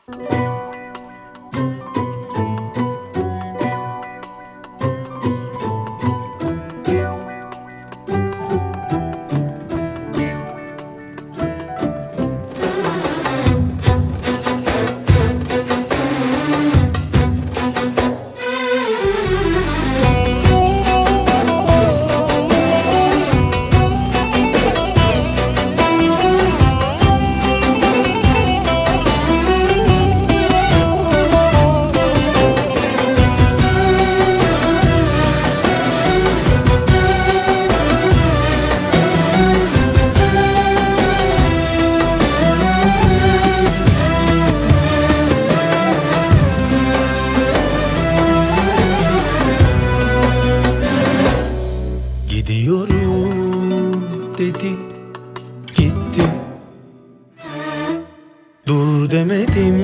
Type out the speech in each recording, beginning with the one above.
Gidiyorum dedi, gitti. Dur demedim,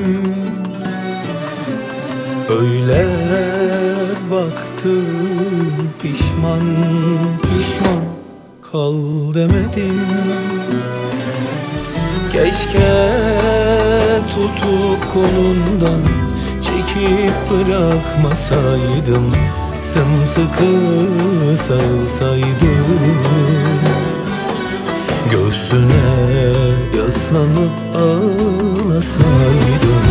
öyle baktı. Pişman pişman kal demedim. Keşke tutup kolundan çekip bırakmasaydım, sımsıkı sarılsaydım, göğsüne yaslanıp ağlasaydım.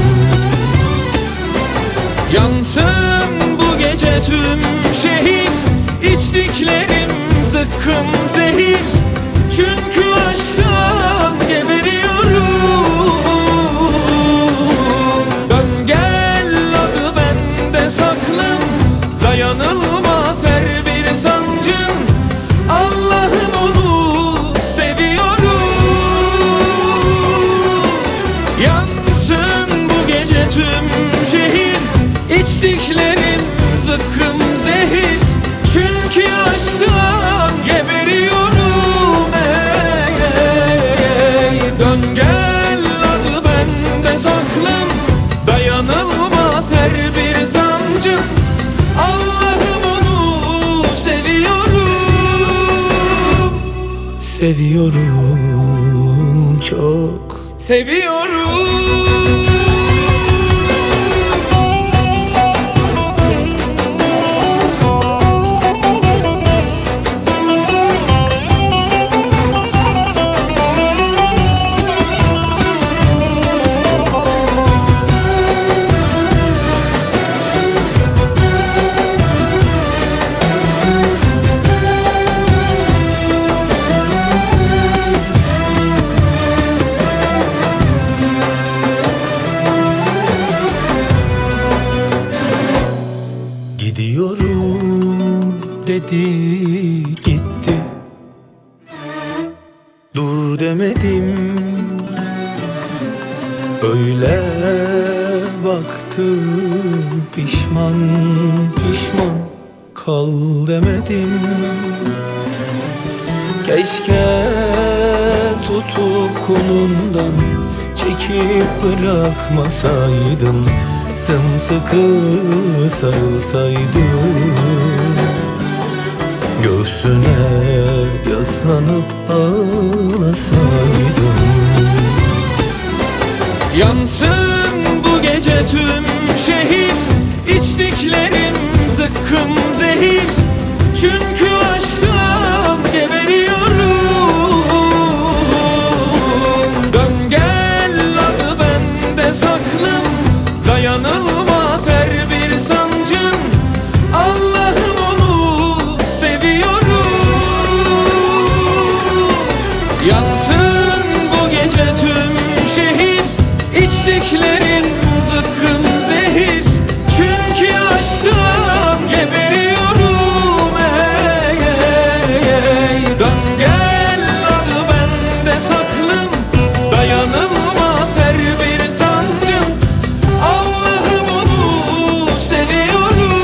Yansın bu gece tüm şehir, içtiklerim zıkkım zehir. Çünkü aşktan geberiyorum. Dön gel, adı bende saklım, dayanılmaz her bir sancın. Allah'ım onu seviyorum. Yansın bu gece tüm şehir, İçtiklerim zıkkım zehir. Çünkü aşktan geberiyorum. Dön gel, adı bende saklım, dayanılmaz her bir sancım. Allah'ım onu seviyorum. Seviyorum, çok Seviyorum. Gidiyorum dedi, gitti. Dur demedim, öyle baktı. Pişman pişman kal demedim. Keşke tutup kolundan çekip bırakmasaydım, sımsıkı sarılsaydım, göğsüne yaslanıp ağlasaydım. Yansın bu gece tüm şehir, içtiklerim zıkkım zehir. Çünkü